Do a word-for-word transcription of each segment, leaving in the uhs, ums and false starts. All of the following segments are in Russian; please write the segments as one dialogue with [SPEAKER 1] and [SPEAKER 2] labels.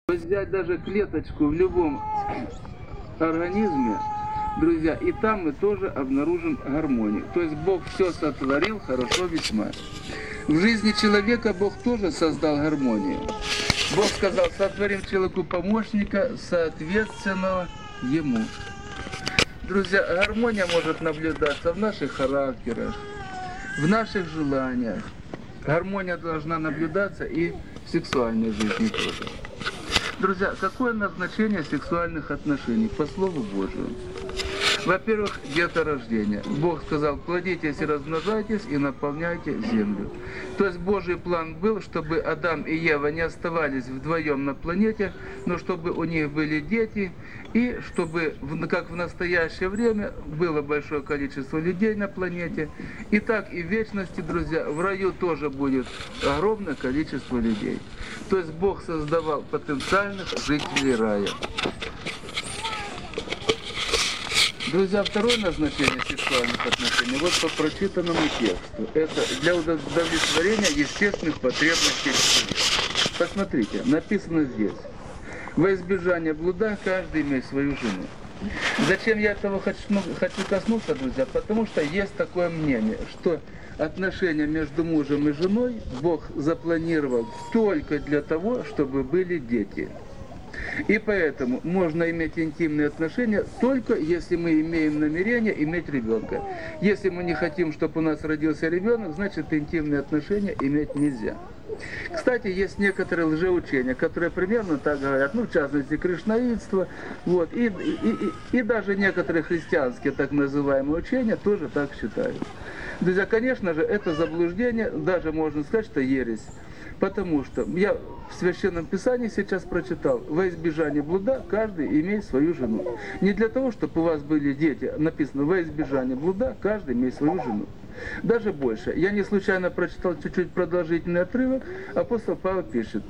[SPEAKER 1] Взять даже клеточку в любом организме, друзья, и там мы тоже обнаружим гармонию. То есть Бог все сотворил хорошо весьма. В жизни человека Бог тоже создал гармонию. Бог сказал: сотворим человеку помощника, соответственного ему. Друзья, гармония может наблюдаться в наших характерах, в наших желаниях. Гармония должна наблюдаться и в сексуальной жизни тоже. Друзья, какое назначение сексуальных отношений по Слову Божию? Во-первых, деторождение. Бог сказал: плодитесь и размножайтесь, и наполняйте землю. То есть Божий план был, чтобы Адам и Ева не оставались вдвоем на планете, но чтобы у них были дети, и чтобы, как в настоящее время, было большое количество людей на планете. И так и в вечности, друзья, в раю тоже будет огромное количество людей. То есть Бог создавал потенциальных жителей рая. Друзья, второе назначение сексуальных отношений, вот по прочитанному тексту, это для удовлетворения естественных потребностей человека. Посмотрите, написано здесь: во избежание блуда каждый имеет свою жену. Зачем я этого хочу, хочу коснуться, друзья? Потому что есть такое мнение, что отношения между мужем и женой Бог запланировал только для того, чтобы были дети. И поэтому можно иметь интимные отношения только если мы имеем намерение иметь ребенка. Если мы не хотим, чтобы у нас родился ребенок, значит интимные отношения иметь нельзя. Кстати, есть некоторые лжеучения, которые примерно так говорят, ну, в частности, кришнаитство, вот, и, и, и, и даже некоторые христианские так называемые учения тоже так считают. Друзья, конечно же, это заблуждение, даже можно сказать, что ересь. Потому что я в Священном Писании сейчас прочитал: во избежание блуда каждый имеет свою жену. Не для того, чтобы у вас были дети, написано: во избежание блуда каждый имеет свою жену. Даже больше. Я не случайно прочитал чуть-чуть продолжительный отрывок. Апостол Павел пишет: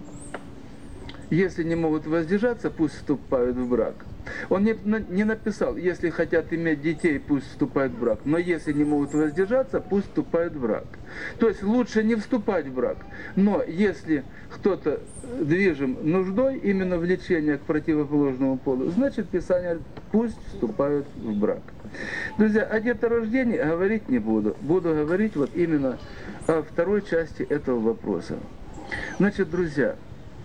[SPEAKER 1] если не могут воздержаться, пусть вступают в брак. Он не, не написал: если хотят иметь детей, пусть вступают в брак. Но если не могут воздержаться, пусть вступают в брак. То есть лучше не вступать в брак. Но если кто-то движим нуждой, именно влечение к противоположному полу, значит Писание: пусть вступают в брак. Друзья, о деторождении говорить не буду. Буду говорить вот именно о второй части этого вопроса. Значит, друзья,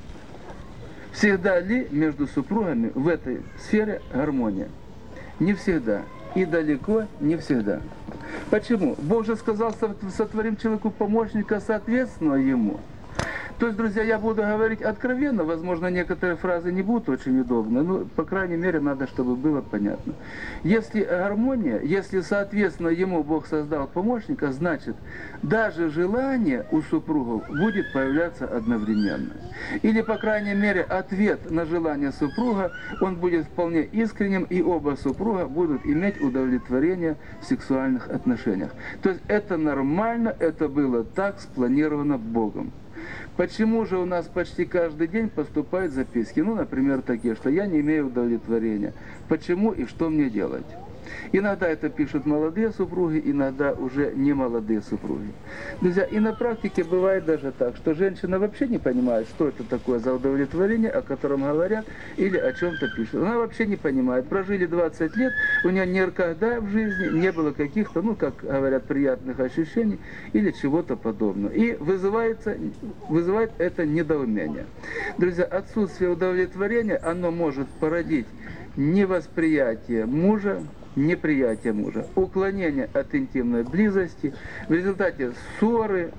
[SPEAKER 1] всегда ли между супругами в этой сфере гармония? Не всегда. И далеко не всегда. Почему? Бог же сказал: сотворим человеку помощника, соответственно ему. То есть, друзья, я буду говорить откровенно, возможно, некоторые фразы не будут очень удобны, но, по крайней мере, надо, чтобы было понятно. Если гармония, если, соответственно, ему Бог создал помощника, значит, даже желание у супругов будет появляться одновременно. Или, по крайней мере, ответ на желание супруга, он будет вполне искренним, и оба супруга будут иметь удовлетворение в сексуальных отношениях. То есть, это нормально, это было так спланировано Богом. Почему же у нас почти каждый день поступают записки? Ну, например, такие, что я не имею удовлетворения. Почему и что мне делать? Иногда это пишут молодые супруги, иногда уже не молодые супруги. Друзья, и на практике бывает даже так, что женщина вообще не понимает, что это такое за удовлетворение, о котором говорят, или о чем-то пишут. Она вообще не понимает. Прожили двадцать лет, у нее никогда в жизни не было каких-то, ну, как говорят, приятных ощущений или чего-то подобного. И вызывается, вызывает это недоумение. Друзья, отсутствие удовлетворения, оно может породить невосприятие мужа, неприятие мужа, уклонение от интимной близости, в результате ссоры,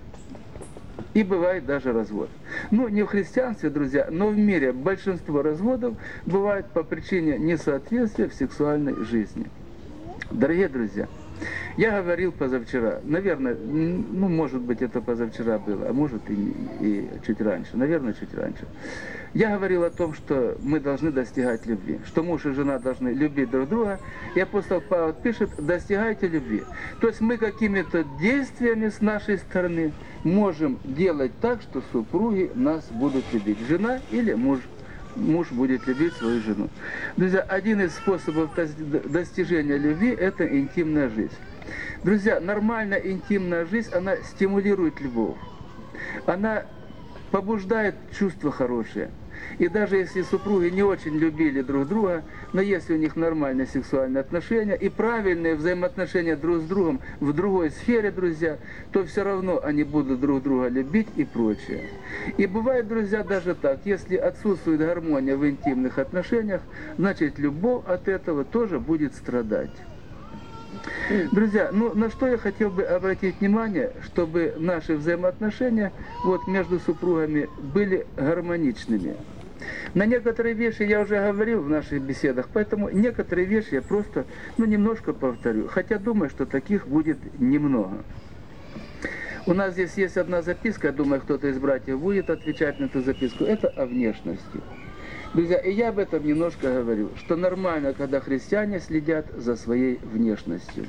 [SPEAKER 1] и бывает даже развод. Ну, не в христианстве, друзья, но в мире большинство разводов бывает по причине несоответствия в сексуальной жизни. Дорогие друзья, я говорил позавчера, наверное, ну, может быть, это позавчера было, а может и, и чуть раньше, наверное, чуть раньше. Я говорил о том, что мы должны достигать любви, что муж и жена должны любить друг друга. И апостол Павел пишет: достигайте любви. То есть мы какими-то действиями с нашей стороны можем делать так, что супруги нас будут любить. Жена или муж. Муж будет любить свою жену. Друзья, один из способов достижения любви – это интимная жизнь. Друзья, нормальная интимная жизнь, она стимулирует любовь. Она побуждает чувства хорошие. И даже если супруги не очень любили друг друга, но если у них нормальные сексуальные отношения и правильные взаимоотношения друг с другом в другой сфере, друзья, то все равно они будут друг друга любить и прочее. И бывает, друзья, даже так, если отсутствует гармония в интимных отношениях, значит, любовь от этого тоже будет страдать. Друзья, ну на что я хотел бы обратить внимание, чтобы наши взаимоотношения вот между супругами были гармоничными. На некоторые вещи я уже говорил в наших беседах, поэтому некоторые вещи я просто, ну, немножко повторю, хотя думаю, что таких будет немного. У нас здесь есть одна записка, я думаю, кто-то из братьев будет отвечать на эту записку, это о внешности. Друзья, и я об этом немножко говорю, что нормально, когда христиане следят за своей внешностью.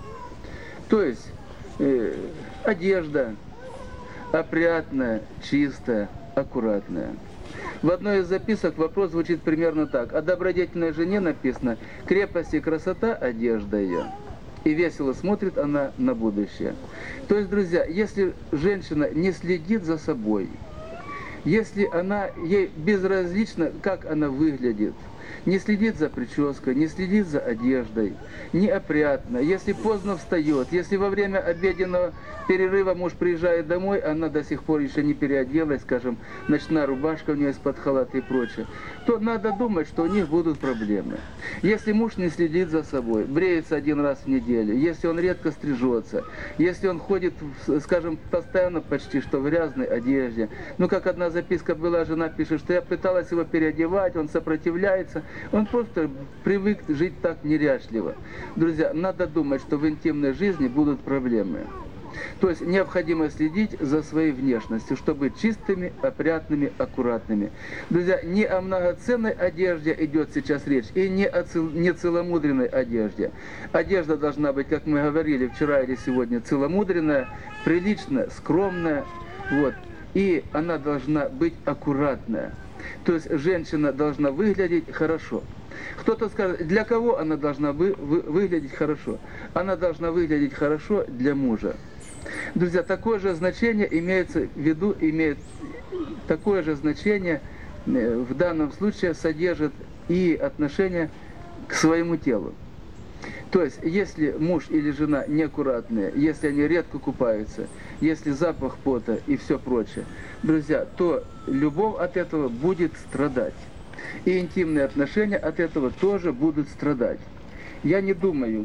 [SPEAKER 1] То есть э, одежда опрятная, чистая, аккуратная. В одной из записок вопрос звучит примерно так. О добродетельной жене написано: крепость и красота одежда ее. И весело смотрит она на будущее. То есть, друзья, если женщина не следит за собой, если она, ей безразлично, как она выглядит, не следит за прической, не следит за одеждой, неопрятно, если поздно встает, если во время обеденного перерыва муж приезжает домой, она до сих пор еще не переоделась, скажем, ночная рубашка у нее из-под халата и прочее, то надо думать, что у них будут проблемы. Если муж не следит за собой, бреется один раз в неделю, если он редко стрижется, если он ходит, скажем, постоянно почти что в грязной одежде, ну как одна записка была, жена пишет, что я пыталась его переодевать, он сопротивляется, он просто привык жить так неряшливо. Друзья, надо думать, что в интимной жизни будут проблемы. То есть необходимо следить за своей внешностью, чтобы быть чистыми, опрятными, аккуратными. Друзья, не о многоценной одежде идет сейчас речь, и не о цел, не целомудренной одежде. Одежда должна быть, как мы говорили вчера или сегодня, целомудренная, приличная, скромная, вот, и она должна быть аккуратная. То есть женщина должна выглядеть хорошо. Кто-то скажет, для кого она должна вы, вы, выглядеть хорошо? Она должна выглядеть хорошо для мужа. Друзья, такое же значение имеется в виду, имеет такое же значение в данном случае содержит и отношение к своему телу. То есть, если муж или жена неаккуратные, если они редко купаются, если запах пота и все прочее, друзья, то любовь от этого будет страдать. И интимные отношения от этого тоже будут страдать. Я не думаю.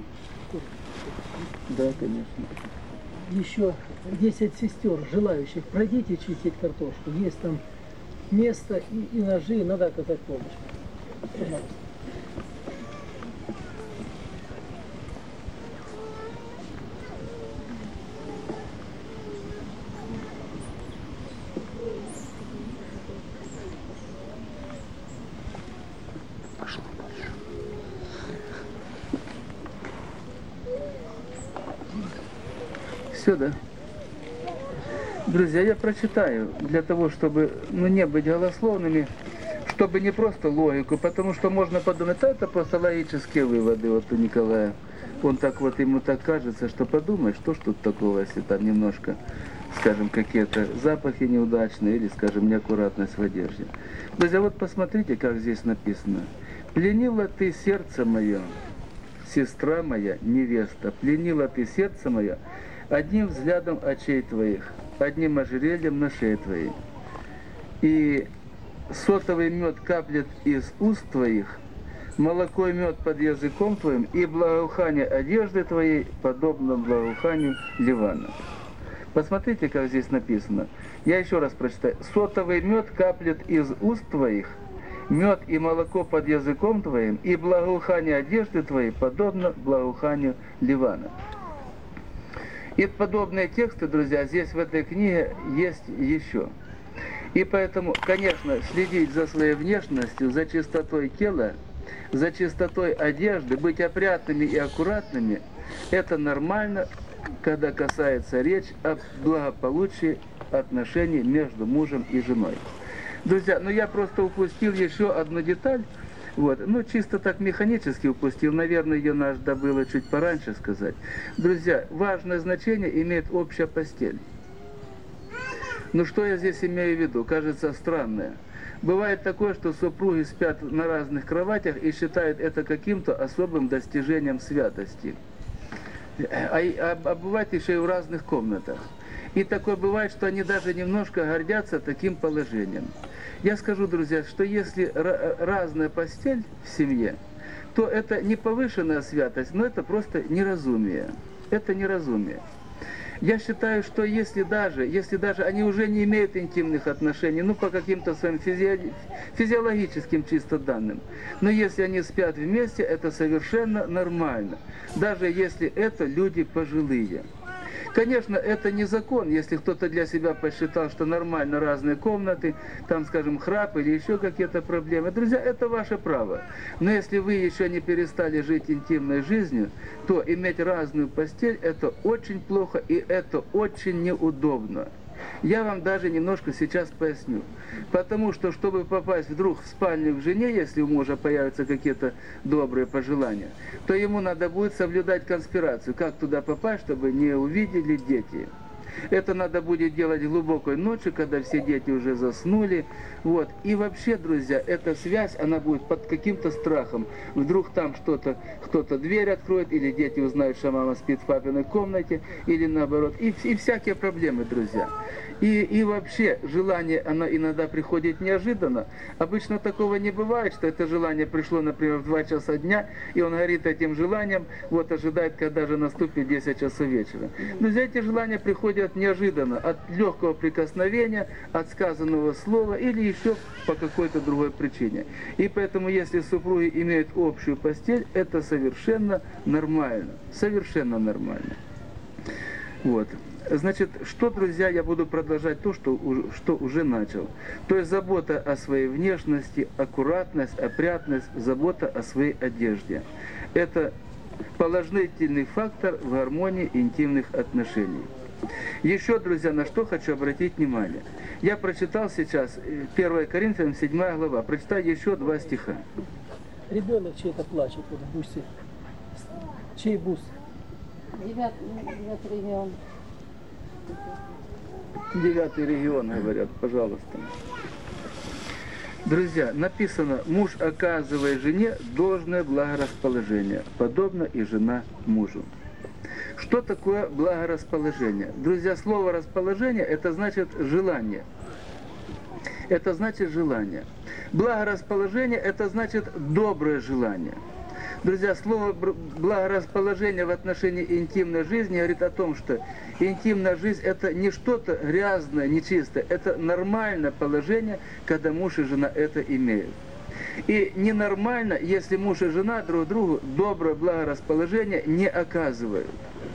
[SPEAKER 1] Да, конечно.
[SPEAKER 2] Еще десять сестер, желающих, пройдите чистить картошку. Есть там место и, и ножи, надо оказать помощь. Пожалуйста.
[SPEAKER 1] Все, да? Друзья, я прочитаю для того, чтобы, ну, не быть голословными, чтобы не просто логику, потому что можно подумать, а это просто логические выводы вот у Николая. Он так вот, ему так кажется, что подумай, что ж тут такого, если там немножко, скажем, какие-то запахи неудачные или, скажем, неаккуратность в одежде. Друзья, вот посмотрите, как здесь написано. «Пленила ты сердце мое, сестра моя, невеста, пленила ты сердце мое, одним взглядом очей твоих, одним ожерельем на шее твоей. И сотовый мед каплет из уст твоих, молоко и мед под языком твоим, и благоухание одежды твоей, подобно благоуханию Ливана». Посмотрите, как здесь написано. Я еще раз прочитаю. «Сотовый мед каплет из уст твоих, мед и молоко под языком твоим, и благоухание одежды твоей, подобно благоуханию Ливана». И подобные тексты, друзья, здесь в этой книге есть еще. И поэтому, конечно, следить за своей внешностью, за чистотой тела, за чистотой одежды, быть опрятными и аккуратными, это нормально, когда касается речь о благополучии отношений между мужем и женой. Друзья, ну я просто упустил еще одну деталь. Вот. Ну, чисто так механически упустил. Наверное, ее надо было чуть пораньше сказать. Друзья, важное значение имеет общая постель. Ну, что я здесь имею в виду? Кажется, странное. Бывает такое, что супруги спят на разных кроватях и считают это каким-то особым достижением святости. А, а, а бывает еще и в разных комнатах. И такое бывает, что они даже немножко гордятся таким положением. Я скажу, друзья, что если разная постель в семье, то это не повышенная святость, но это просто неразумие. Это неразумие. Я считаю, что если даже, если даже они уже не имеют интимных отношений, ну, по каким-то своим физи... физиологическим чисто данным, но если они спят вместе, это совершенно нормально, даже если это люди пожилые. Конечно, это не закон, если кто-то для себя посчитал, что нормально разные комнаты, там, скажем, храп или еще какие-то проблемы. Друзья, это ваше право. Но если вы еще не перестали жить интимной жизнью, то иметь разную постель – это очень плохо и это очень неудобно. Я вам даже немножко сейчас поясню. Потому что, чтобы попасть вдруг в спальню к жене, если у мужа появятся какие-то добрые пожелания, то ему надо будет соблюдать конспирацию. Как туда попасть, чтобы не увидели дети. Это надо будет делать глубокой ночью, когда все дети уже заснули. Вот. И вообще, друзья, эта связь, она будет под каким-то страхом. Вдруг там что-то, кто-то дверь откроет, или дети узнают, что мама спит в папиной комнате, или наоборот. И, и всякие проблемы, друзья. И, и вообще, желание, оно иногда приходит неожиданно. Обычно такого не бывает, что это желание пришло, например, в два часа дня, и он горит этим желанием, вот ожидает, когда же наступит десять часов вечера. Друзья, эти желания приходят неожиданно, от легкого прикосновения, от сказанного слова или еще по какой-то другой причине. И поэтому, если супруги имеют общую постель, это совершенно нормально. Совершенно нормально. Вот. Значит, что, друзья, я буду продолжать то, что, что уже начал. То есть забота о своей внешности, аккуратность, опрятность, забота о своей одежде. Это положительный фактор в гармонии интимных отношений. Еще, друзья, на что хочу обратить внимание. Я прочитал сейчас первое Коринфянам, седьмая глава. Прочитаю еще два стиха.
[SPEAKER 2] Ребенок чей-то плачет вот в бусе. Чей бус?
[SPEAKER 3] Девятый, девятый регион.
[SPEAKER 1] Девятый регион, говорят, пожалуйста. Друзья, написано, муж оказывает жене должное благорасположение, подобно и жена мужу. Что такое благорасположение? Друзья, слово расположение, это значит желание. Это значит желание. Благорасположение, это значит доброе желание. Друзья, слово благорасположение в отношении интимной жизни говорит о том, что интимная жизнь это не что-то грязное, нечистое, это нормальное положение, когда муж и жена это имеют. И ненормально, если муж и жена друг другу доброе благорасположение не оказывают.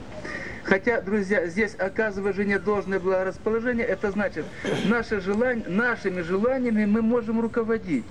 [SPEAKER 1] Хотя, друзья, здесь оказывая жене должное благорасположение, это значит, наши желания, нашими желаниями мы можем руководить.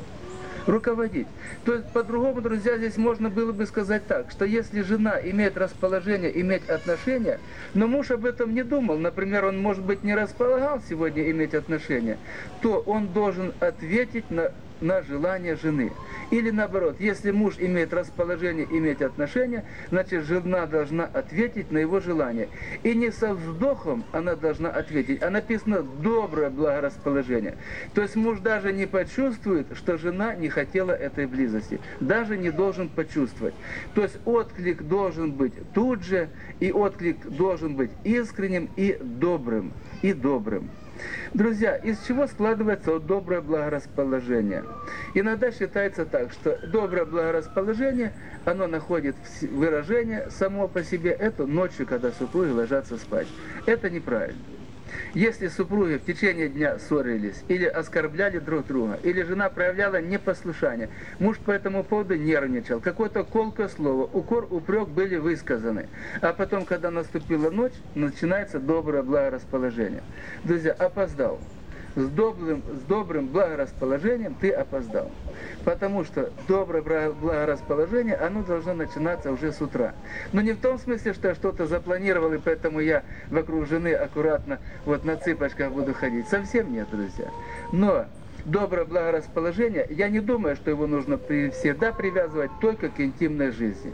[SPEAKER 1] Руководить. То есть, по-другому, друзья, здесь можно было бы сказать так, что если жена имеет расположение, иметь отношения, но муж об этом не думал, например, он, может быть, не располагал сегодня иметь отношения, то он должен ответить на, на желание жены. Или наоборот, если муж имеет расположение иметь отношения, значит, жена должна ответить на его желание. И не со вздохом она должна ответить, а написано «доброе благорасположение». То есть муж даже не почувствует, что жена не хотела этой близости. Даже не должен почувствовать. То есть отклик должен быть тут же, и отклик должен быть искренним и добрым. И добрым. Друзья, из чего складывается вот доброе благорасположение? Иногда считается так, что доброе благорасположение, оно находит выражение само по себе, это ночью, когда супруги ложатся спать. Это неправильно. Если супруги в течение дня ссорились, или оскорбляли друг друга, или жена проявляла непослушание, муж по этому поводу нервничал, какое-то колкое слово, укор, упрек были высказаны. А потом, когда наступила ночь, начинается доброе благорасположение. Друзья, опоздал. С добрым, с добрым благорасположением ты опоздал. Потому что доброе благорасположение, оно должно начинаться уже с утра. Но не в том смысле, что я что-то запланировал, и поэтому я вокруг жены аккуратно вот на цыпочках буду ходить. Совсем нет, друзья. Но доброе благорасположение, я не думаю, что его нужно всегда привязывать только к интимной жизни.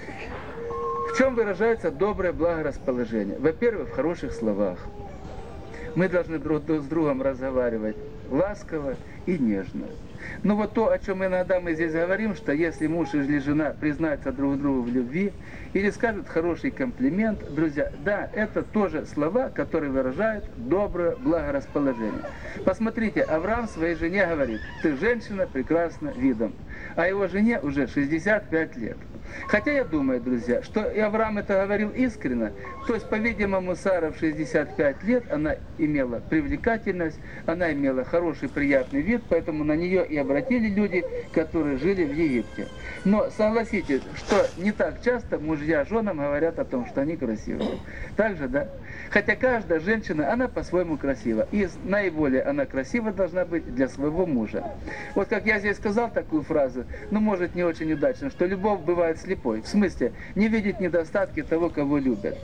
[SPEAKER 1] В чем выражается доброе благорасположение? Во-первых, в хороших словах. Мы должны друг с другом разговаривать ласково и нежно. Ну вот то, о чем иногда мы здесь говорим, что если муж или жена признаются друг другу в любви или скажут хороший комплимент, друзья, да, это тоже слова, которые выражают доброе благорасположение. Посмотрите, Авраам своей жене говорит: ты женщина прекрасна видом, а его жене уже шестьдесят пять лет. Хотя я думаю, друзья, что и Авраам это говорил искренне, то есть, по-видимому, Сара в шестьдесят пять лет, она имела привлекательность, она имела хороший, приятный вид, поэтому на нее и обратили люди, которые жили в Египте. Но согласитесь, что не так часто мужья женам говорят о том, что они красивые. Так же, да? Хотя каждая женщина, она по-своему красива. И наиболее она красива должна быть для своего мужа. Вот как я здесь сказал такую фразу, ну, может, не очень удачно, что любовь бывает слепой. В смысле, не видеть недостатки того, кого любят.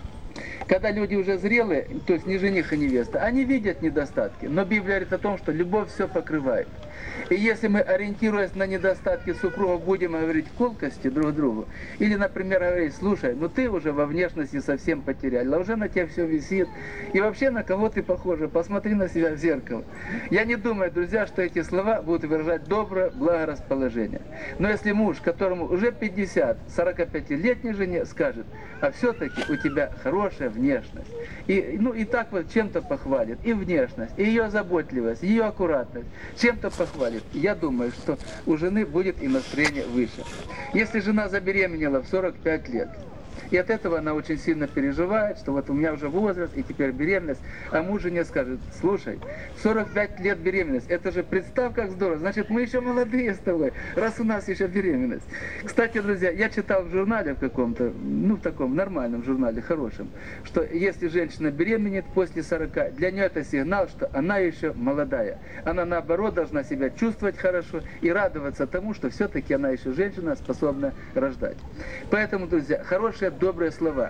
[SPEAKER 1] Когда люди уже зрелые, то есть не жених и невеста, они видят недостатки. Но Библия говорит о том, что любовь все покрывает. И если мы, ориентируясь на недостатки супругов, будем говорить колкости друг другу, или, например, говорить: слушай, ну ты уже во внешности совсем потеряла, уже на тебя все висит, и вообще на кого ты похожа, посмотри на себя в зеркало. Я не думаю, друзья, что эти слова будут выражать доброе благорасположение. Но если муж, которому уже пятьдесят, сорокапятилетней жене скажет: а все-таки у тебя хорошая внешность, и, ну, и так вот чем-то похвалит, и внешность, и ее заботливость, ее аккуратность, чем-то похвалит, я думаю, что у жены будет и настроение выше. Если жена забеременела в сорок пять лет, и от этого она очень сильно переживает, что вот у меня уже возраст, и теперь беременность, а муж жене скажет: слушай, сорок пять лет беременность, это же, представь, как здорово, значит, мы еще молодые с тобой, раз у нас еще беременность. Кстати, друзья, я читал в журнале в каком-то, ну, в таком нормальном журнале, хорошем, что если женщина беременеет после сорока, для нее это сигнал, что она еще молодая. Она, наоборот, должна себя чувствовать хорошо и радоваться тому, что все-таки она еще женщина, способна рождать. Поэтому, друзья, хорошие добрые слова,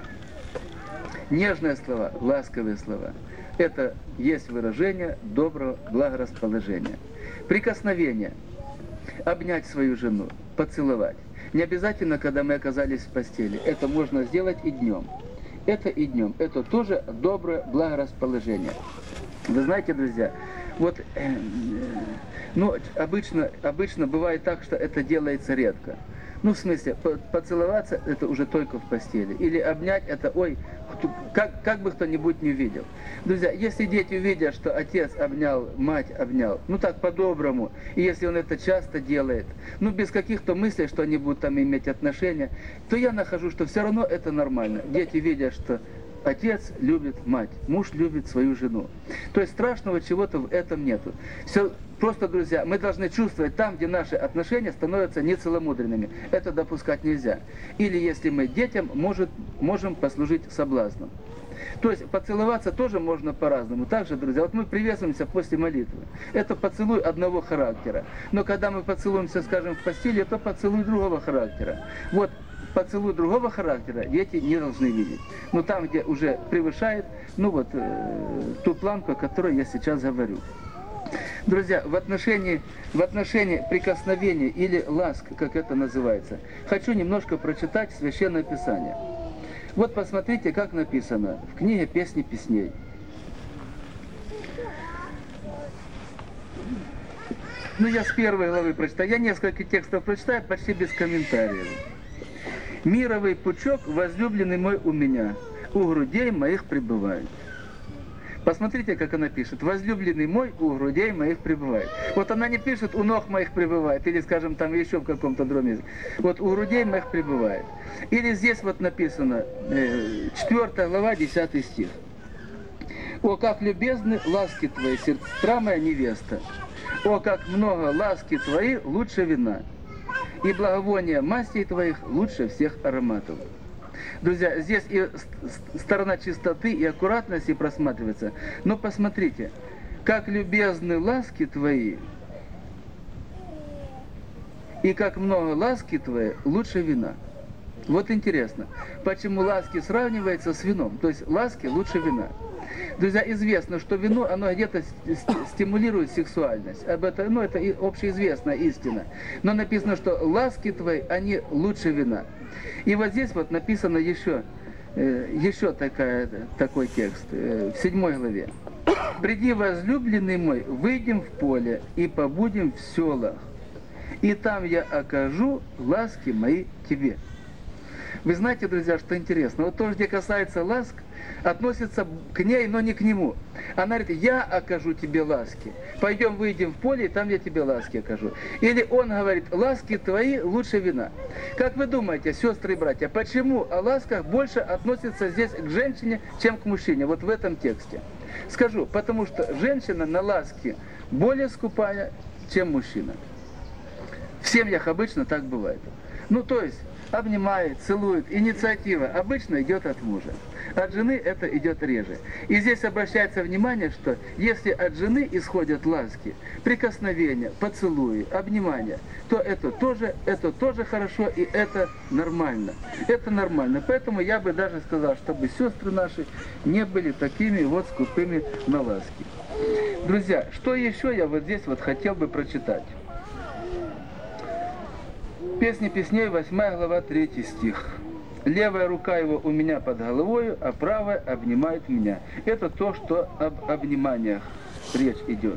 [SPEAKER 1] нежные слова, ласковые слова – это есть выражение доброго благорасположения. Прикосновение, обнять свою жену, поцеловать. Не обязательно, когда мы оказались в постели. Это можно сделать и днем. Это и днем. Это тоже доброе благорасположение. Вы знаете, друзья, вот, э, ну, обычно, обычно бывает так, что это делается редко. Ну, в смысле, поцеловаться – это уже только в постели. Или обнять – это, ой, как, как бы кто-нибудь не увидел. Друзья, если дети увидят, что отец обнял, мать обнял, ну так по-доброму, и если он это часто делает, ну без каких-то мыслей, что они будут там иметь отношения, то я нахожу, что все равно это нормально. Дети видят, что отец любит мать, муж любит свою жену. То есть страшного чего-то в этом нету. Все просто, друзья, мы должны чувствовать там, где наши отношения становятся нецеломудренными. Это допускать нельзя. Или если мы детям может, можем послужить соблазном. То есть поцеловаться тоже можно по-разному. Также, друзья, вот мы приветствуемся после молитвы. Это поцелуй одного характера. Но когда мы поцелуемся, скажем, в постели, это поцелуй другого характера. Вот поцелуй другого характера дети не должны видеть. Но там, где уже превышает, ну вот, э, ту планку, о которой я сейчас говорю. Друзья, в отношении, в отношении прикосновения или ласк, как это называется, хочу немножко прочитать Священное Писание. Вот посмотрите, как написано в книге «Песни песней». Ну, я с первой главы прочитаю. Я несколько текстов прочитаю, почти без комментариев. «Мировый пучок, возлюбленный мой у меня, у грудей моих пребывает». Посмотрите, как она пишет. «Возлюбленный мой у грудей моих пребывает». Вот она не пишет «у ног моих пребывает», или, скажем, там еще в каком-то другом. Вот «у грудей моих пребывает». Или здесь вот написано, четвёртая глава, десятый стих. «О, как любезны ласки твои, сестра моя невеста! О, как много ласки твои, лучше вина! И благовоние мастей твоих лучше всех ароматов». Друзья, здесь и сторона чистоты и аккуратности просматривается. Но посмотрите, как любезны ласки твои, и как много ласки твои, лучше вина. Вот интересно, почему ласки сравнивается с вином, то есть ласки лучше вина. Друзья, известно, что вино, оно где-то стимулирует сексуальность. Об этом, ну, это общеизвестная истина. Но написано, что ласки твои, они лучше вина. И вот здесь вот написано еще, еще такая, такой текст, в седьмой главе. «Приди, возлюбленный мой, выйдем в поле и побудем в селах, и там я окажу ласки мои тебе». Вы знаете, друзья, что интересно? Вот то, где касается ласк, относится к ней, но не к нему. Она говорит: я окажу тебе ласки. Пойдем, выйдем в поле, и там я тебе ласки окажу. Или он говорит: ласки твои лучше вина. Как вы думаете, сестры и братья, почему о ласках больше относится здесь к женщине, чем к мужчине? Вот в этом тексте. Скажу, потому что женщина на ласки более скупая, чем мужчина. В семьях обычно так бывает. Ну, то есть, обнимает, целует. Инициатива обычно идет от мужа. От жены это идет реже. И здесь обращается внимание, что если от жены исходят ласки, прикосновения, поцелуи, обнимания, то это тоже, это тоже хорошо, и это нормально. Это нормально. Поэтому я бы даже сказал, чтобы сестры наши не были такими вот скупыми на ласки. Друзья, что еще я вот здесь вот хотел бы прочитать? Песни песней, восьмая глава, третий стих. «Левая рука его у меня под головою, а правая обнимает меня». Это то, что об обниманиях речь идет.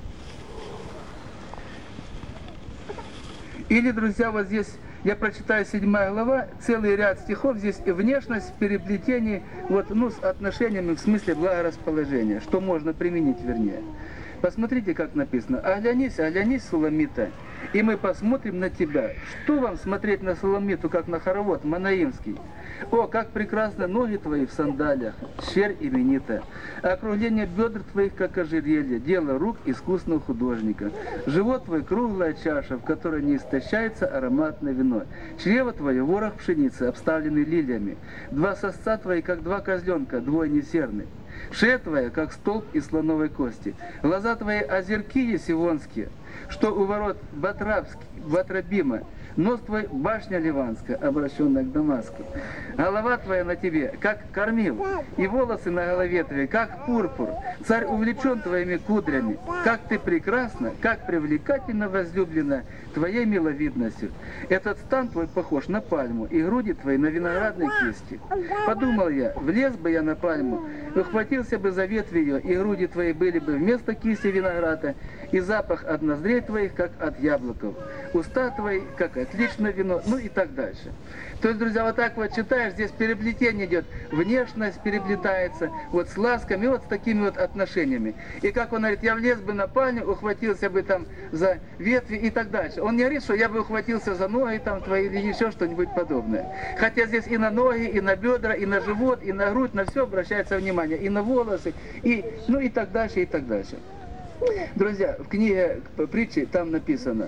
[SPEAKER 1] Или, друзья, вот здесь я прочитаю седьмая глава, целый ряд стихов, здесь и внешность в переплетении, вот, ну, с отношениями в смысле благорасположения, что можно применить, вернее. Посмотрите, как написано: «Оглянись, оглянись, Суламита, и мы посмотрим на тебя». Что вам смотреть на Суламиту, как на хоровод Манаимский? О, как прекрасны ноги твои в сандалиях, щерь именитая, округление бедр твоих, как ожерелье, дело рук искусного художника. Живот твой круглая чаша, в которой не истощается ароматное вино. Чрево твое ворох пшеницы, обставленный лилиями. Два сосца твои, как два козленка, двойни серны. Шея твоя, как столб из слоновой кости. Глаза твои озерки есивонские, что у ворот Батрабима. Нос твой башня ливанская, обращенная к Дамаску. Голова твоя на тебе, как кормил, и волосы на голове твоей, как пурпур. Царь увлечен твоими кудрями. Как ты прекрасна, как привлекательно возлюблена твоей миловидностью. Этот стан твой похож на пальму, и груди твои на виноградной кисти. Подумал я, влез бы я на пальму, ухватился бы за ветви ее, и груди твои были бы вместо кисти винограда, и запах от ноздрей твоих, как от яблоков. Уста твои, как отличное вино, ну и так дальше. То есть, друзья, вот так вот читаешь, здесь переплетение идет, внешность переплетается, вот с ласками, вот с такими вот отношениями. И как он говорит: я влез бы на пальму, ухватился бы там за ветви и так дальше. Он не говорит, что я бы ухватился за ноги там твои или еще что-нибудь подобное. Хотя здесь и на ноги, и на бедра, и на живот, и на грудь, на все обращается внимание, и на волосы, и, ну и так дальше, и так дальше. Друзья, в книге притчи там написано: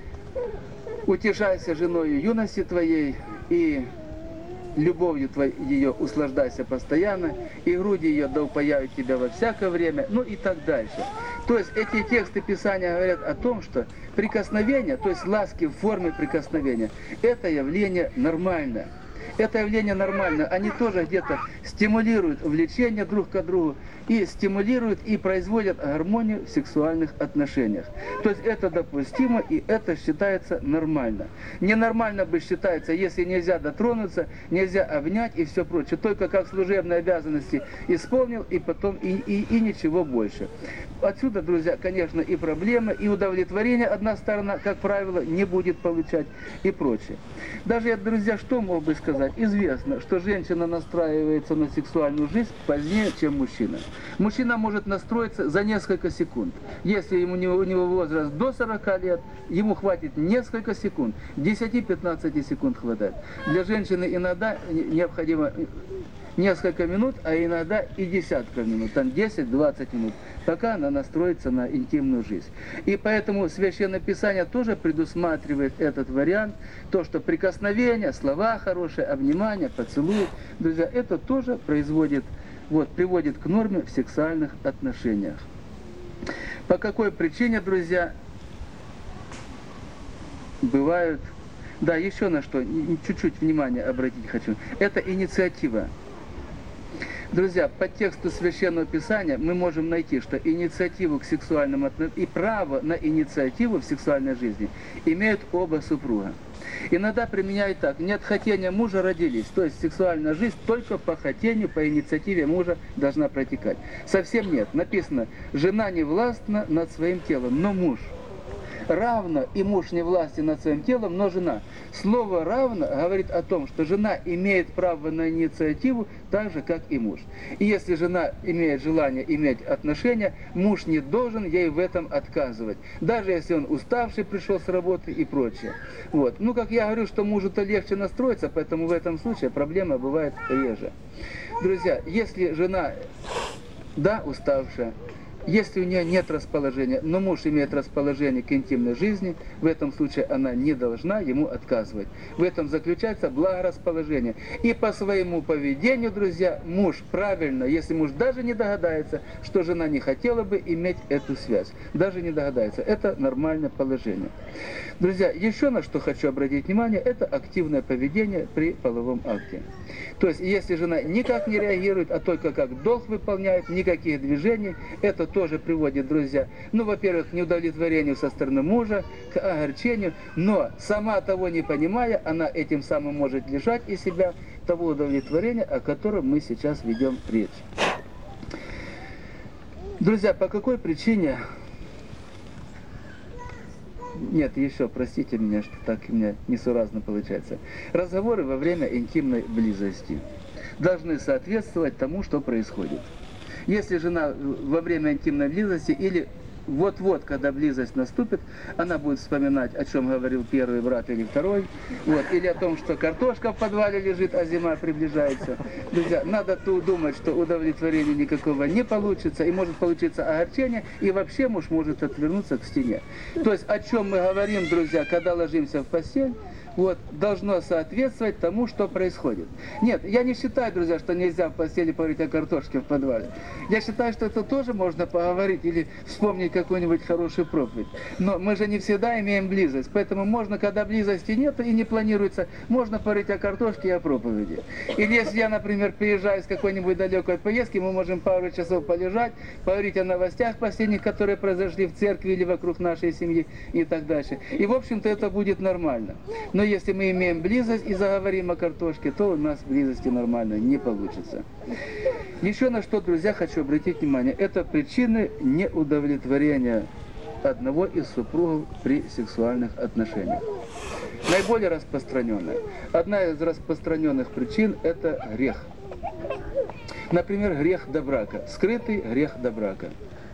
[SPEAKER 1] «Утешайся женою юности твоей, и любовью твоей ее услаждайся постоянно, и груди ее да упояют тебя во всякое время», ну и так дальше. То есть эти тексты Писания говорят о том, что прикосновение, то есть ласки в форме прикосновения, это явление нормальное. Это явление нормально. Они тоже где-то стимулируют влечение друг к другу, и стимулируют, и производят гармонию в сексуальных отношениях. То есть это допустимо, и это считается нормально. Ненормально бы считается, если нельзя дотронуться, нельзя обнять и все прочее. Только как служебные обязанности исполнил, и потом и, и, и ничего больше. Отсюда, друзья, конечно, и проблемы, и удовлетворение одна сторона, как правило, не будет получать, и прочее. Даже я, друзья, что мог бы сказать? Известно, что женщина настраивается на сексуальную жизнь позднее, чем мужчина. Мужчина может настроиться за несколько секунд. Если ему, у него возраст до сорока лет, ему хватит несколько секунд, десять-пятнадцать секунд хватает. Для женщины иногда необходимо несколько минут, а иногда и десятка минут, там десять-двадцать минут, пока она настроится на интимную жизнь. И поэтому Священное Писание тоже предусматривает этот вариант, то, что прикосновения, слова хорошие, обнимания, поцелуи, друзья, это тоже производит, вот, приводит к норме в сексуальных отношениях. По какой причине, друзья, бывают... Да, еще на что, чуть-чуть внимание обратить хочу. Это инициатива. Друзья, по тексту Священного Писания мы можем найти, что инициативу к сексуальным отношениям и право на инициативу в сексуальной жизни имеют оба супруга. Иногда применяют так: не от хотения мужа родились, то есть сексуальная жизнь только по хотению, по инициативе мужа должна протекать. Совсем нет. Написано: жена не властна над своим телом, но муж. Равно и муж не властен над своим телом, но жена. Слово «равно» говорит о том, что жена имеет право на инициативу так же, как и муж. И если жена имеет желание иметь отношения, муж не должен ей в этом отказывать. Даже если он уставший пришел с работы и прочее. Вот. Ну, как я говорю, что мужу-то легче настроиться, поэтому в этом случае проблема бывает реже. Друзья, если жена, да, уставшая, если у нее нет расположения, но муж имеет расположение к интимной жизни, в этом случае она не должна ему отказывать. В этом заключается благорасположение. И по своему поведению, друзья, муж правильно, если муж даже не догадается, что жена не хотела бы иметь эту связь, даже не догадается, это нормальное положение. Друзья, еще на что хочу обратить внимание, это активное поведение при половом акте. То есть, если жена никак не реагирует, а только как долг выполняет, никаких движений, это тоже приводит, друзья, ну, во-первых, к неудовлетворению со стороны мужа, к огорчению, но сама того не понимая, она этим самым может лишать из себя того удовлетворения, о котором мы сейчас ведем речь. Друзья, по какой причине... Нет, еще, простите меня, что так у меня несуразно получается. Разговоры во время интимной близости должны соответствовать тому, что происходит. Если жена во время интимной близости или вот-вот, когда близость наступит, она будет вспоминать, о чем говорил первый брат или второй, вот, или о том, что картошка в подвале лежит, а зима приближается. Друзья, надо то думать, что удовлетворения никакого не получится, и может получиться огорчение, и вообще муж может отвернуться к стене. То есть, о чем мы говорим, друзья, когда ложимся в постель, вот, должно соответствовать тому, что происходит. Нет, я не считаю, друзья, что нельзя в постели поговорить о картошке в подвале. Я считаю, что это тоже можно поговорить или вспомнить какую-нибудь хорошую проповедь. Но мы же не всегда имеем близость, поэтому можно, когда близости нет и не планируется, можно поговорить о картошке и о проповеди. Или если я, например, приезжаю с какой-нибудь далекой поездки, мы можем пару часов полежать, поговорить о новостях последних, которые произошли в церкви или вокруг нашей семьи и так дальше. И, в общем-то, это будет нормально. Но если мы имеем близость и заговорим о картошке, то у нас близости нормально не получится. Еще на что, друзья, хочу обратить внимание. Это причины неудовлетворения одного из супругов при сексуальных отношениях. Наиболее распространенная. Одна из распространенных причин – это грех. Например, грех до брака. Скрытый грех до брака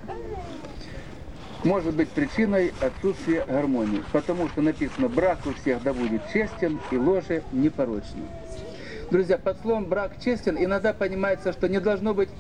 [SPEAKER 1] может быть причиной отсутствия гармонии, потому что написано: брак у всех да будет честен и ложе непорочно. Друзья, под словом брак честен иногда понимается, что не должно быть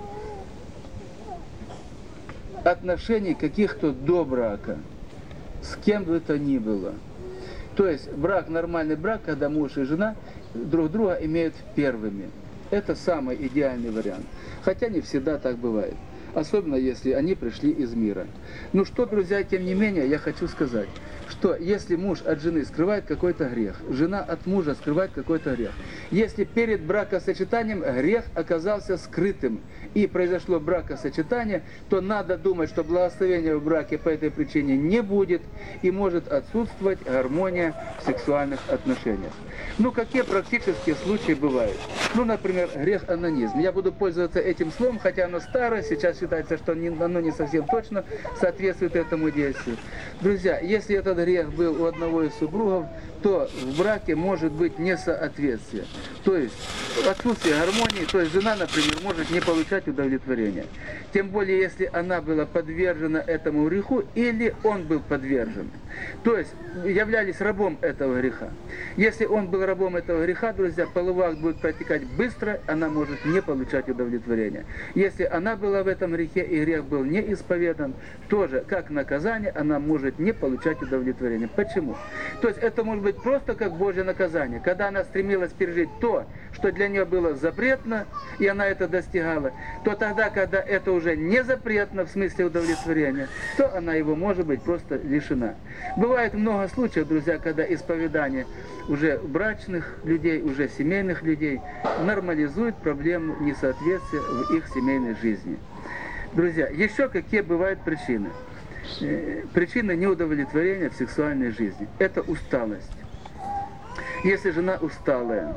[SPEAKER 1] отношений каких-то до брака, с кем бы то ни было. То есть брак, нормальный брак, когда муж и жена друг друга имеют первыми. Это самый идеальный вариант. Хотя не всегда так бывает. Особенно, если они пришли из мира. Ну что, друзья, тем не менее, я хочу сказать, что если муж от жены скрывает какой-то грех, жена от мужа скрывает какой-то грех, если перед бракосочетанием грех оказался скрытым и произошло бракосочетание, то надо думать, что благословения в браке по этой причине не будет и может отсутствовать гармония в сексуальных отношениях. Ну, какие практические случаи бывают? Ну, например, грех анонизм. Я буду пользоваться этим словом, хотя оно старое, сейчас считается, что оно не совсем точно соответствует этому действию. Друзья, если этот грех был у одного из супругов, то в браке может быть несоответствие. То есть отсутствие гармонии, то есть жена, например, может не получать удовлетворения. Тем более, если она была подвержена этому греху или он был подвержен. То есть являлись рабом этого греха. Если он был рабом этого греха, друзья, половой акт будет протекать быстро, она может не получать удовлетворения. Если она была в этом грехе и грех был не исповедан, тоже как наказание она может не получать удовлетворения. Почему? То есть это может быть просто как Божье наказание. Когда она стремилась пережить то, что для нее было запретно, и она это достигала, то тогда, когда это уже не запретно в смысле удовлетворения, то она его может быть просто лишена. Бывает много случаев, друзья, когда исповедание уже брачных людей, уже семейных людей нормализует проблему несоответствия в их семейной жизни. Друзья, еще какие бывают причины? Причина неудовлетворения в сексуальной жизни – это усталость. Если жена усталая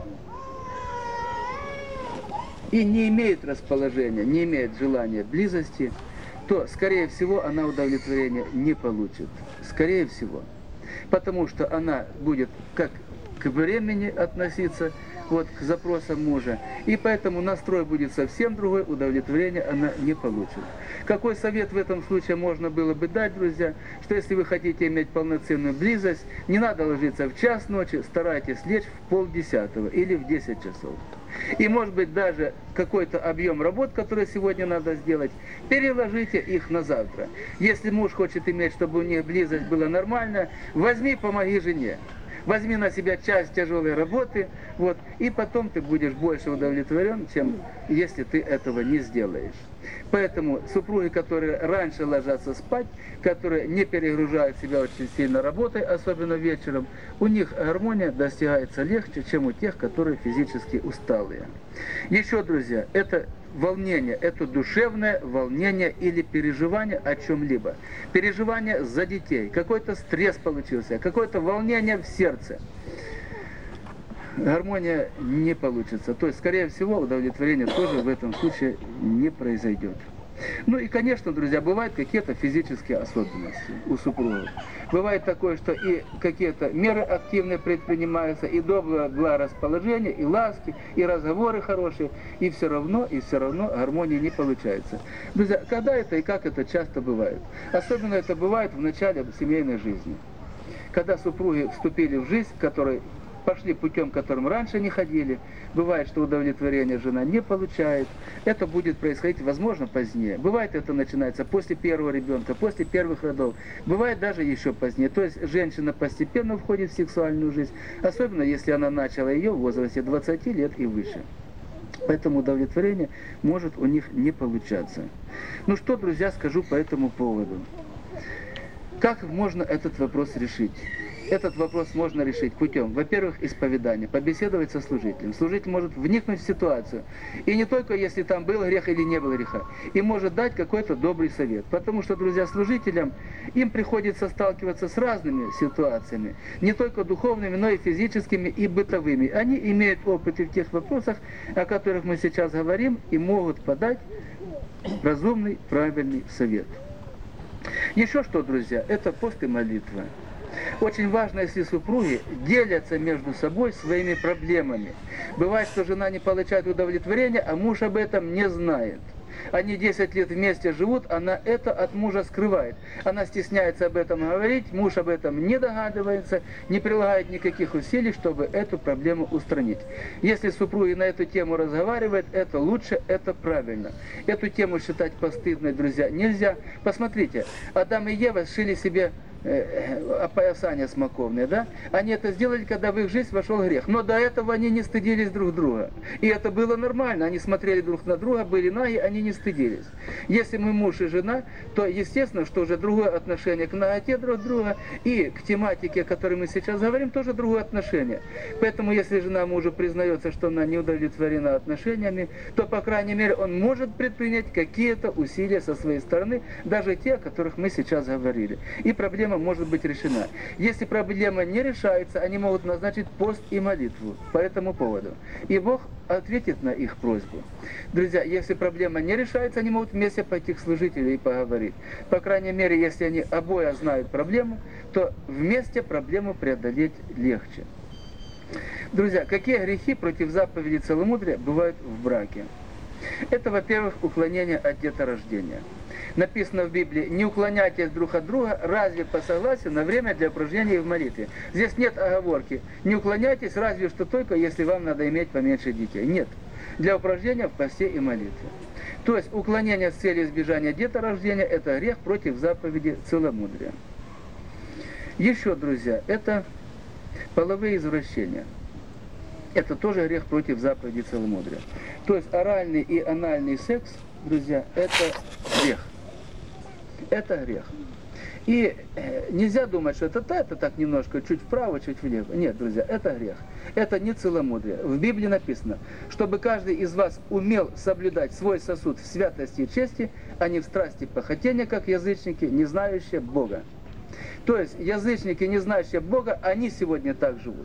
[SPEAKER 1] и не имеет расположения, не имеет желания близости, то, скорее всего, она удовлетворения не получит. Скорее всего. Потому что она будет как к времени относиться, вот, к запросам мужа. И поэтому настрой будет совсем другой, удовлетворения она не получит. Какой совет в этом случае можно было бы дать, друзья? Что если вы хотите иметь полноценную близость, не надо ложиться в час ночи, старайтесь лечь в полдесятого или в десять часов. И может быть даже какой-то объем работ, который сегодня надо сделать, переложите их на завтра. Если муж хочет иметь, чтобы у них близость была нормальная, возьми, помоги жене. Возьми на себя часть тяжелой работы, вот, и потом ты будешь больше удовлетворен, чем если ты этого не сделаешь. Поэтому супруги, которые раньше ложатся спать, которые не перегружают себя очень сильно работой, особенно вечером, у них гармония достигается легче, чем у тех, которые физически усталые. Еще, друзья, это волнение, это душевное волнение или переживание о чем-либо. Переживание за детей, какой-то стресс получился, какое-то волнение в сердце. Гармония не получится. То есть, скорее всего, удовлетворение тоже в этом случае не произойдет. Ну и, конечно, друзья, бывают какие-то физические особенности у супругов. Бывает такое, что и какие-то меры активные предпринимаются, и доброе расположение, и ласки, и разговоры хорошие, и все равно, и все равно гармонии не получается. Друзья, когда это и как это часто бывает? Особенно это бывает в начале семейной жизни. Когда супруги вступили в жизнь, которой пошли путем, которым раньше не ходили. Бывает, что удовлетворение жена не получает. Это будет происходить, возможно, позднее. Бывает, это начинается после первого ребенка, после первых родов. Бывает даже еще позднее. То есть женщина постепенно входит в сексуальную жизнь, особенно если она начала ее в возрасте двадцати лет и выше. Поэтому удовлетворение может у них не получаться. Ну что, друзья, скажу по этому поводу. Как можно этот вопрос решить? Этот вопрос можно решить путем, во-первых, исповедания, побеседовать со служителем. Служитель может вникнуть в ситуацию. И не только если там был грех или не было греха. И может дать какой-то добрый совет. Потому что, друзья, служителям, им приходится сталкиваться с разными ситуациями. Не только духовными, но и физическими, и бытовыми. Они имеют опыт и в тех вопросах, о которых мы сейчас говорим, и могут подать разумный, правильный совет. Еще что, друзья, это пост и молитва. Очень важно, если супруги делятся между собой своими проблемами. Бывает, что жена не получает удовлетворения, а муж об этом не знает. Они десять лет вместе живут, она это от мужа скрывает. Она стесняется об этом говорить, муж об этом не догадывается, не прилагает никаких усилий, чтобы эту проблему устранить. Если супруги на эту тему разговаривают, это лучше, это правильно. Эту тему считать постыдной, друзья, нельзя. Посмотрите, Адам и Ева сшили себе опоясание смоковное, да? Они это сделали, когда в их жизнь вошел грех. Но до этого они не стыдились друг друга. И это было нормально. Они смотрели друг на друга, были наги, они не стыдились. Если мы муж и жена, то естественно, что уже другое отношение к наготе друг друга и к тематике, о которой мы сейчас говорим, тоже другое отношение. Поэтому, если жена мужу признается, что она не удовлетворена отношениями, то, по крайней мере, он может предпринять какие-то усилия со своей стороны, даже те, о которых мы сейчас говорили. И проблема может быть решена. Если проблема не решается, они могут назначить пост и молитву по этому поводу. И Бог ответит на их просьбу. Друзья, если проблема не решается, они могут вместе пойти к служителю и поговорить. По крайней мере, если они обои знают проблему, то вместе проблему преодолеть легче. Друзья, какие грехи против заповеди целомудрия бывают в браке? Это, во-первых, уклонение от деторождения. Написано в Библии: не уклоняйтесь друг от друга, разве по согласию на время для упражнений и в молитве. Здесь нет оговорки. Не уклоняйтесь, разве что только, если вам надо иметь поменьше детей. Нет. Для упражнения в посте и молитве. То есть уклонение с целью избежания деторождения – это грех против заповеди целомудрия. Еще, друзья, это половые извращения. Это тоже грех против заповеди целомудрия. То есть оральный и анальный секс, друзья, это грех. Это грех. И э, нельзя думать, что это, это так немножко, чуть вправо, чуть влево. Нет, друзья, это грех. Это не целомудрие. В Библии написано, чтобы каждый из вас умел соблюдать свой сосуд в святости и чести, а не в страсти похотения, как язычники, не знающие Бога. То есть язычники, не знающие Бога, они сегодня так живут.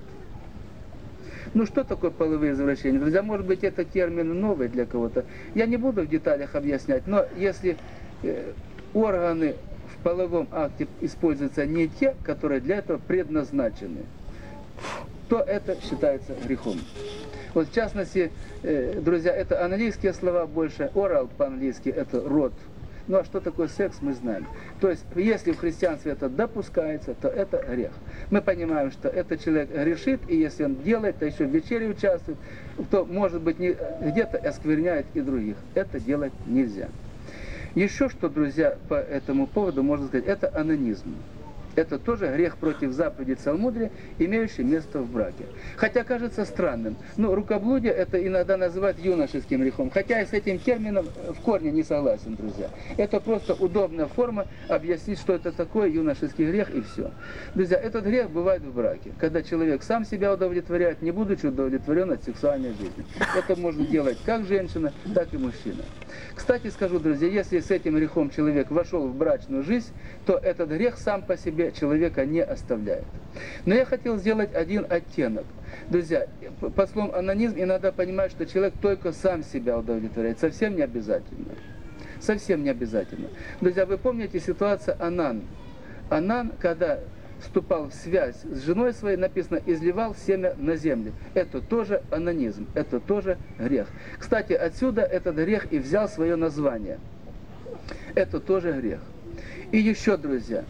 [SPEAKER 1] Ну что такое половые извращения? Друзья, может быть, это термин новый для кого-то. Я не буду в деталях объяснять, но если э, органы в половом акте используются не те, которые для этого предназначены, то это считается грехом. Вот в частности, э, друзья, это английские слова больше, oral по-английски это рот. Ну а что такое секс, мы знаем. То есть, если в христианстве это допускается, то это грех. Мы понимаем, что этот человек грешит, и если он делает, то еще в вечере участвует, то, может быть, где-то оскверняет и других. Это делать нельзя. Еще что, друзья, по этому поводу можно сказать, это анонизм. Это тоже грех против заповеди целомудрия, имеющий место в браке. Хотя кажется странным. Но рукоблудие это иногда называют юношеским грехом. Хотя я с этим термином в корне не согласен, друзья. Это просто удобная форма объяснить, что это такое юношеский грех и все. Друзья, этот грех бывает в браке. Когда человек сам себя удовлетворяет, не будучи удовлетворен от сексуальной жизни. Это может делать как женщина, так и мужчина. Кстати скажу, друзья, если с этим грехом человек вошел в брачную жизнь, то этот грех сам по себе человека не оставляет. Но я хотел сделать один оттенок. Друзья, по словам анонизм иногда понимают, что человек только сам себя удовлетворяет. Совсем не обязательно. Совсем не обязательно. Друзья, вы помните ситуацию Анан? Анан, когда вступал в связь с женой своей, написано, изливал семя на землю. Это тоже анонизм, это тоже грех. Кстати, отсюда этот грех и взял свое название. Это тоже грех. И еще, друзья,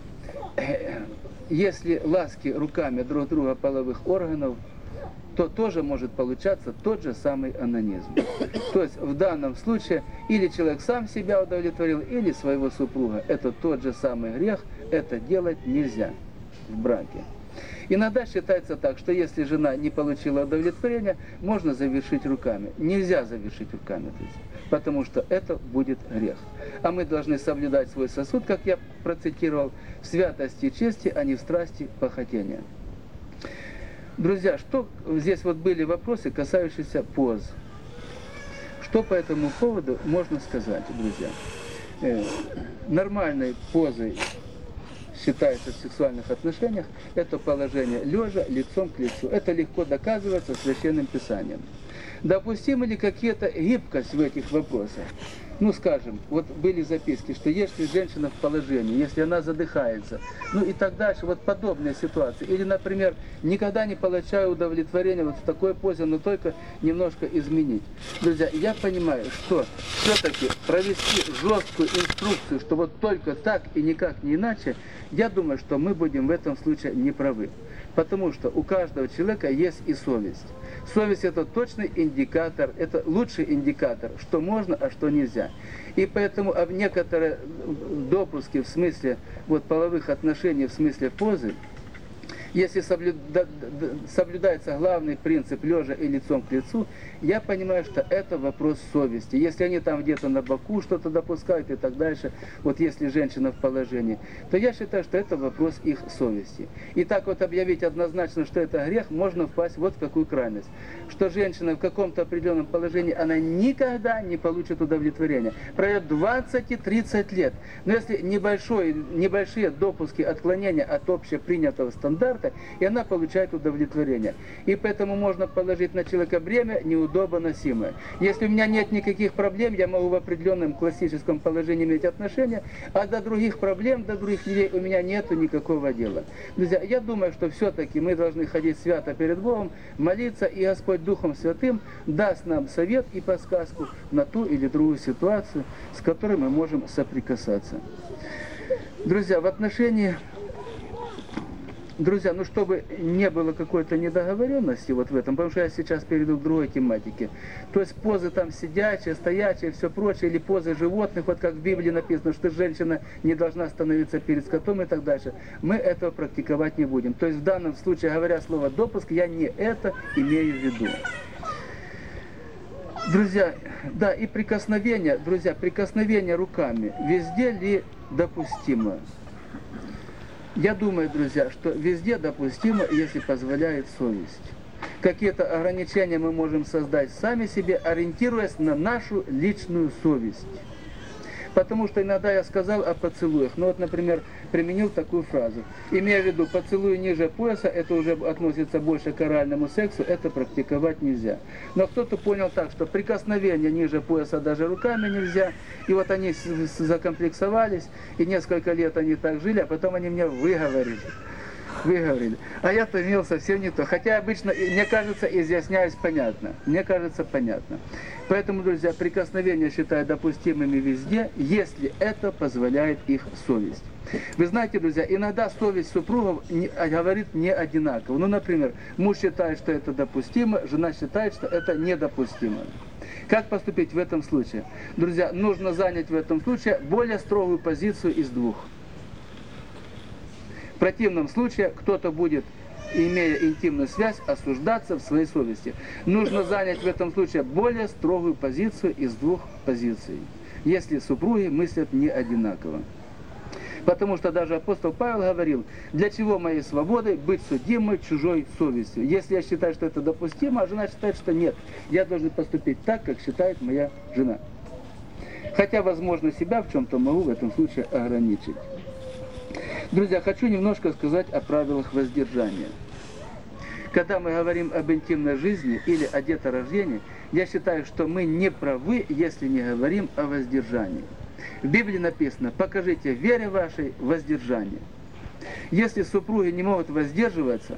[SPEAKER 1] если ласки руками друг друга половых органов, то тоже может получаться тот же самый анонизм. То есть в данном случае или человек сам себя удовлетворил, или своего супруга. Это тот же самый грех, это делать нельзя в браке. Иногда считается так, что если жена не получила удовлетворения, можно завершить руками. Нельзя завершить руками, потому что это будет грех. А мы должны соблюдать свой сосуд, как я процитировал, в святости и чести, а не в страсти похотения. Друзья, что здесь вот были вопросы, касающиеся поз. Что по этому поводу можно сказать, друзья? Э, нормальной позой считается в сексуальных отношениях, это положение лежа лицом к лицу. Это легко доказывается Священным Писанием. Допустимы ли какие-то гибкость в этих вопросах? Ну, скажем, вот были записки, что если женщина в положении, если она задыхается, ну и так дальше, вот подобные ситуации. Или, например, никогда не получаю удовлетворения вот в такой позе, но только немножко изменить. Друзья, я понимаю, что все-таки провести жесткую инструкцию, что вот только так и никак не иначе, я думаю, что мы будем в этом случае не правы. Потому что у каждого человека есть и совесть. Совесть – это точный индикатор, это лучший индикатор, что можно, а что нельзя. И поэтому некоторые допуски в смысле вот, половых отношений, в смысле позы, если соблюда, соблюдается главный принцип лежа и лицом к лицу, я понимаю, что это вопрос совести. Если они там где-то на боку что-то допускают и так дальше, вот если женщина в положении, то я считаю, что это вопрос их совести. И так вот объявить однозначно, что это грех, можно впасть вот в какую крайность. Что женщина в каком-то определенном положении, она никогда не получит удовлетворения. Пройдет двадцать-тридцать лет. Но если небольшой, небольшие допуски отклонения от общепринятого стандарта, и она получает удовлетворение. И поэтому можно положить на человека бремя неудобно носимое. Если у меня нет никаких проблем, я могу в определенном классическом положении иметь отношения, а до других проблем, до других людей у меня нету никакого дела. Друзья, я думаю, что все-таки мы должны ходить свято перед Богом, молиться, и Господь Духом Святым даст нам совет и подсказку на ту или другую ситуацию, с которой мы можем соприкасаться. Друзья, в отношении Друзья, ну чтобы не было какой-то недоговоренности вот в этом, потому что я сейчас перейду к другой тематике. То есть позы там сидячие, стоячие, все прочее, или позы животных, вот как в Библии написано, что женщина не должна становиться перед скотом и так дальше. Мы этого практиковать не будем. То есть в данном случае, говоря слово допуск, я не это имею в виду. Друзья, да, и прикосновение, друзья, прикосновение руками везде ли допустимо? Я думаю, друзья, что везде допустимо, если позволяет совесть. Какие-то ограничения мы можем создать сами себе, ориентируясь на нашу личную совесть. Потому что иногда я сказал о поцелуях. Ну вот, например, применил такую фразу. Имея в виду, поцелуй ниже пояса, это уже относится больше к оральному сексу, это практиковать нельзя. Но кто-то понял так, что прикосновение ниже пояса даже руками нельзя. И вот они закомплексовались, и несколько лет они так жили, а потом они мне выговорили. Выговорили. А я-то имел совсем не то. Хотя обычно, мне кажется, изъясняюсь понятно. Мне кажется понятно. Поэтому, друзья, прикосновения считаю допустимыми везде, если это позволяет их совесть. Вы знаете, друзья, иногда совесть супругов не, говорит не одинаково. Ну, например, муж считает, что это допустимо, жена считает, что это недопустимо. Как поступить в этом случае? Друзья, нужно занять в этом случае более строгую позицию из двух. В противном случае кто-то будет, имея интимную связь, осуждаться в своей совести. Нужно занять в этом случае более строгую позицию из двух позиций, если супруги мыслят не одинаково. Потому что даже апостол Павел говорил, для чего моей свободой быть судимой чужой совестью. Если я считаю, что это допустимо, а жена считает, что нет, я должен поступить так, как считает моя жена. Хотя, возможно, себя в чем-то могу в этом случае ограничить. Друзья, хочу немножко сказать о правилах воздержания. Когда мы говорим об интимной жизни или о деторождении, я считаю, что мы не правы, если не говорим о воздержании. В Библии написано: покажите вере вашей воздержание. Если супруги не могут воздерживаться,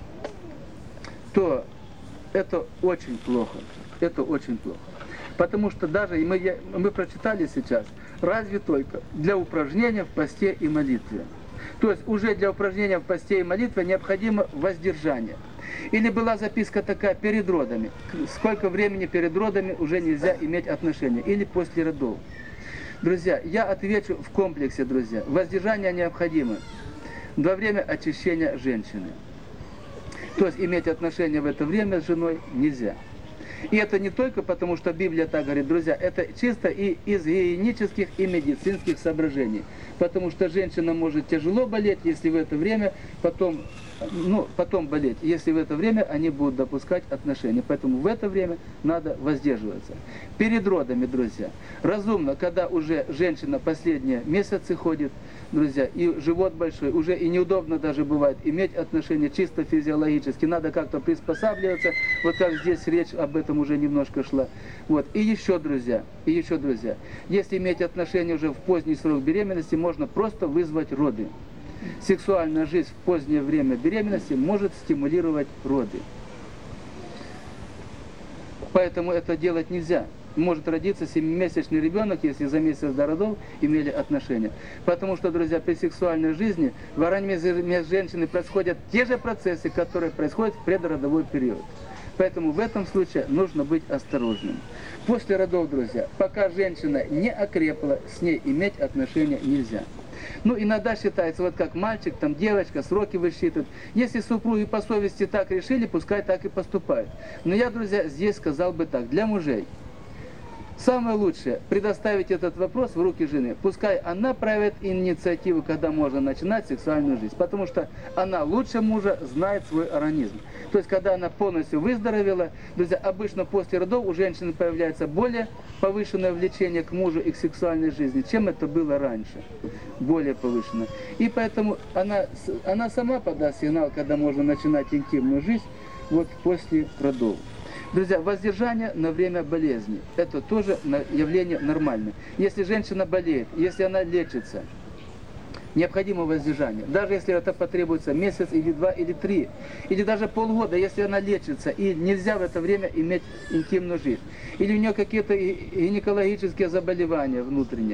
[SPEAKER 1] то это очень плохо. Это очень плохо. Потому что даже, и мы, мы прочитали сейчас, разве только для упражнения в посте и молитве. То есть уже для упражнения в посте и молитве необходимо воздержание. Или была записка такая перед родами. Сколько времени перед родами уже нельзя иметь отношения. Или после родов. Друзья, я отвечу в комплексе, друзья. Воздержание необходимо во время очищения женщины. То есть иметь отношения в это время с женой нельзя. И это не только потому, что Библия так говорит, друзья, это чисто и из гигиенических и медицинских соображений. Потому что женщина может тяжело болеть, если в это время потом, ну, потом болеть, если в это время они будут допускать отношения. Поэтому в это время надо воздерживаться. Перед родами, друзья, разумно, когда уже женщина последние месяцы ходит, друзья, и живот большой, уже и неудобно даже бывает иметь отношения чисто физиологически, надо как-то приспосабливаться, вот как здесь речь об этом уже немножко шла. Вот. И еще, друзья, и еще, друзья, если иметь отношения уже в поздний срок беременности, можно просто вызвать роды. Сексуальная жизнь в позднее время беременности может стимулировать роды. Поэтому это делать нельзя. Может родиться семимесячный ребенок, если за месяц до родов имели отношения. Потому что, друзья, при сексуальной жизни в организме женщины происходят те же процессы, которые происходят в предродовой период. Поэтому в этом случае нужно быть осторожным. После родов, друзья, пока женщина не окрепла, с ней иметь отношения нельзя. Ну, иногда считается, вот как мальчик, там девочка, сроки высчитывают. Если супруги по совести так решили, пускай так и поступают. Но я, друзья, здесь сказал бы так, для мужей. Самое лучшее – предоставить этот вопрос в руки жены. Пускай она проявит инициативу, когда можно начинать сексуальную жизнь. Потому что она лучше мужа знает свой организм. То есть, когда она полностью выздоровела, друзья, обычно после родов у женщины появляется более повышенное влечение к мужу и к сексуальной жизни, чем это было раньше. Более повышенное. И поэтому она, она сама подаст сигнал, когда можно начинать интимную жизнь, вот после родов. Друзья, воздержание на время болезни – это тоже явление нормальное. Если женщина болеет, если она лечится, необходимо воздержание. Даже если это потребуется месяц или два или три, или даже полгода, если она лечится, и нельзя в это время иметь интимную жизнь. Или у нее какие-то гинекологические заболевания внутренние.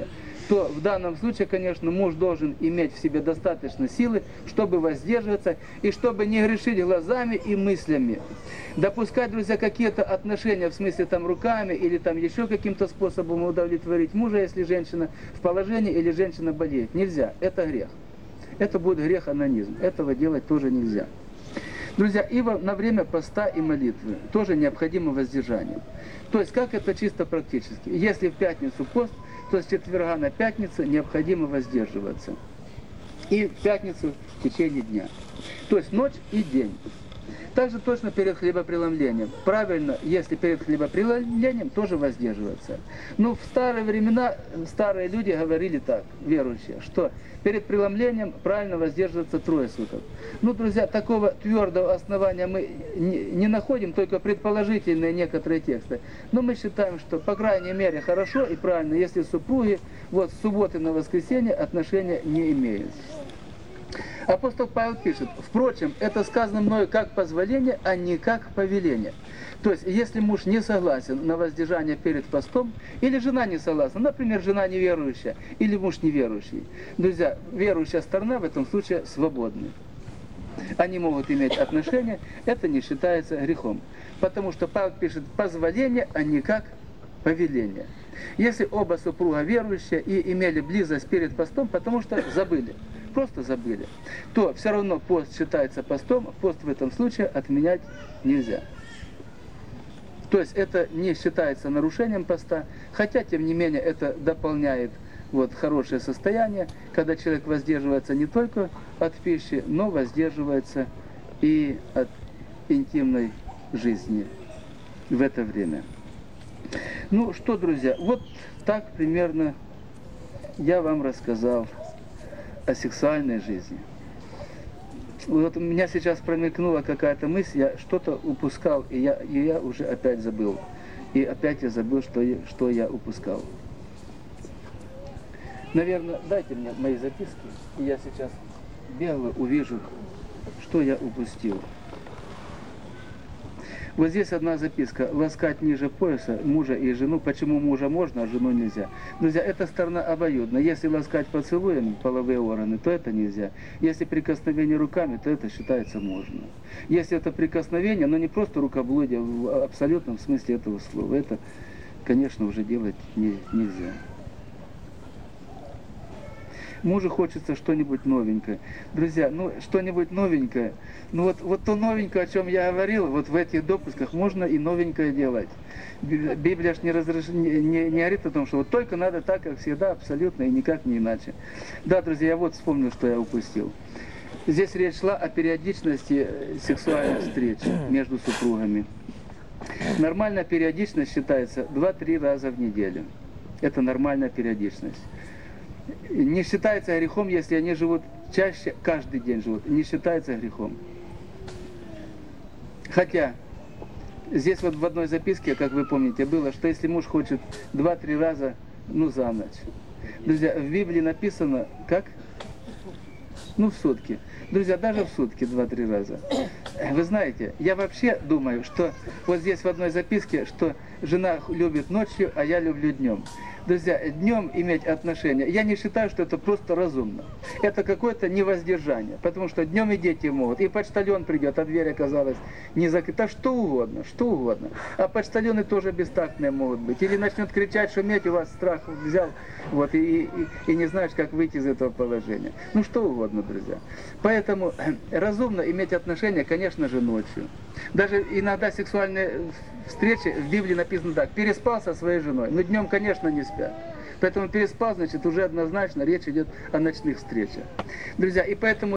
[SPEAKER 1] то в данном случае, конечно, муж должен иметь в себе достаточно силы, чтобы воздерживаться и чтобы не грешить глазами и мыслями. Допускать, друзья, какие-то отношения, в смысле там руками или там еще каким-то способом удовлетворить мужа, если женщина в положении или женщина болеет. Нельзя. Это грех. Это будет грех анонизм. Этого делать тоже нельзя. Друзья, и во- на время поста и молитвы тоже необходимо воздержание. То есть, как это чисто практически? Если в пятницу пост, то с четверга на пятницу необходимо воздерживаться. И в пятницу в течение дня. То есть ночь и день. Также точно перед хлебопреломлением. Правильно, если перед хлебопреломлением, тоже воздерживаться. Но в старые времена старые люди говорили так, верующие, что перед преломлением правильно воздерживаться трое суток. Ну, друзья, такого твердого основания мы не, не находим, только предположительные некоторые тексты. Но мы считаем, что, по крайней мере, хорошо и правильно, если супруги вот с субботы на воскресенье отношения не имеют. Апостол Павел пишет: впрочем, это сказано мною как позволение, а не как повеление. То есть, если муж не согласен на воздержание перед постом, или жена не согласна, например, жена неверующая, или муж неверующий, друзья, верующая сторона в этом случае свободны. Они могут иметь отношения, это не считается грехом. Потому что Павел пишет позволение, а не как повеление. Если оба супруга верующие и имели близость перед постом, потому что забыли, просто забыли, то все равно пост считается постом, пост в этом случае отменять нельзя. То есть это не считается нарушением поста, хотя тем не менее это дополняет вот, хорошее состояние, когда человек воздерживается не только от пищи, но воздерживается и от интимной жизни в это время. Ну что, друзья, вот так примерно я вам рассказал о сексуальной жизни. Вот у меня сейчас промелькнула какая-то мысль, я что-то упускал, и я, и я уже опять забыл. И опять я забыл, что я, что я упускал. Наверное, дайте мне мои записки, и я сейчас бегло увижу, что я упустил. Вот здесь одна записка. Ласкать ниже пояса мужа и жену. Почему мужа можно, а жену нельзя? Друзья, эта сторона обоюдна. Если ласкать поцелуями половые органы, то это нельзя. Если прикосновение руками, то это считается можно. Если это прикосновение, но не просто рукоблудие, в абсолютном смысле этого слова, это, конечно, уже делать не, нельзя. Мужу хочется что-нибудь новенькое. Друзья, ну что-нибудь новенькое. Ну вот, вот то новенькое, о чем я говорил, вот в этих допусках можно и новенькое делать. Библия ж не, разреш... не, не, не говорит о том, что вот только надо так, как всегда, абсолютно и никак не иначе. Да, друзья, я вот вспомнил, что я упустил. Здесь речь шла о периодичности сексуальных встреч между супругами. Нормальная периодичность считается два-три раза в неделю. Это нормальная периодичность. Не считается грехом, если они живут чаще, каждый день живут. Не считается грехом. Хотя, здесь вот в одной записке, как вы помните, было, что если муж хочет два-три раза, ну, за ночь. Друзья, в Библии написано, как? Ну, в сутки. Друзья, даже в сутки два-три раза. Вы знаете, я вообще думаю, что вот здесь в одной записке, что жена любит ночью, а я люблю днем. Друзья, днем иметь отношения, я не считаю, что это просто разумно. Это какое-то невоздержание, потому что днем и дети могут, и почтальон придет, а дверь оказалась не закрыта, что угодно, что угодно. А почтальоны тоже бестактные могут быть. Или начнет кричать, шуметь, у вас страх взял, вот, и, и, и не знаешь, как выйти из этого положения. Ну, что угодно, друзья. Поэтому разумно иметь отношения, конечно же, ночью. Даже иногда сексуальные встречи, в Библии написано так: переспал со своей женой. Но днем, конечно, не спят. Поэтому переспал, значит, уже однозначно речь идет о ночных встречах. Друзья, и поэтому